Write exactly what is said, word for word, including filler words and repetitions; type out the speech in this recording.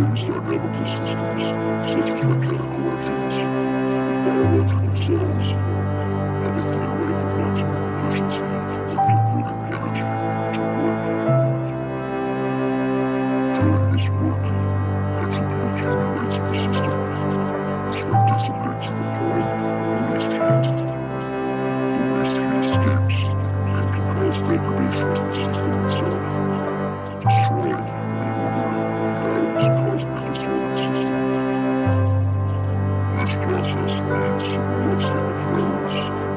various dynamical systems, such as mechanical engines, biological cells, and a theoretical maximum efficiency for converting energy to work. During this work, entropy accumulates in the system, which then dissipates in the form of waste heat. The waste heat escapes and can cause degradation to the system itself, destroying and removing the atoms causing the disordered system. This process leads to the rusting of metals,